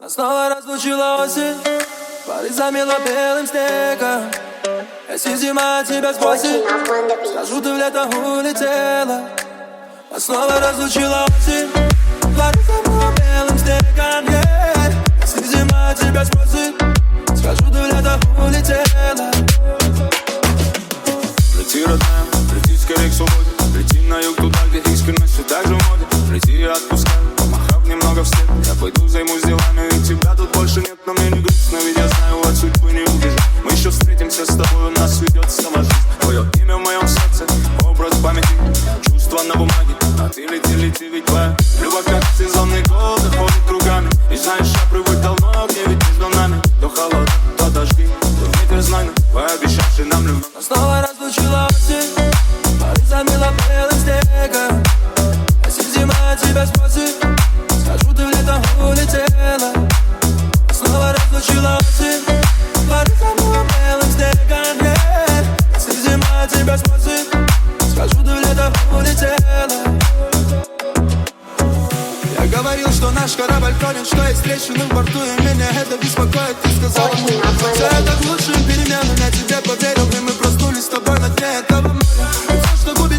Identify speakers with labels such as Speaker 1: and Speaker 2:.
Speaker 1: Нас снова разлучила осень, пары замело белым снегом. Если зима тебя спросит, скажу, ты в лето улетела. Нас снова разлучила осень, пары замело белым снегом. Если зима тебя спросит, скажу, ты в лето улетела.
Speaker 2: Лети, родная, лети скорей к свободе. Лети на юг туда, где искренность все так же в моде. Лети и отпускай, помахав немного вслед. Я пойду займусь делами, ведь тебя тут больше нет. Но мне не грустно, ведь я знаю, от судьбы не убежать. Мы еще встретимся с тобой, у нас ведет сама жизнь. Твое имя в моем сердце, образ памяти, чувства на бумаге. А ты лети, лети, ведь твоя любовь как сезонный год ходит кругами. И знаешь, я привык давно к ней, ведь между нами то холод, то дожди, то ветер знойный, твой обещавший нам любовь.
Speaker 1: Нас снова разлучила осень, пары замело белым снегом. Если зима тебя спросит, скажу, ты в лето улетела. Нас снова разлучила осень, пары замело белым снегом. Если зима тебя спросит, скажу, ты в лето улетела. Я говорил, что наш корабль тонет, что есть трещины в борту, и меня это беспокоит. Ты сказала, все это к лучшим переменам. Я тебе поверил, и мы проснулись с тобой на дне этого моря. И все, что будет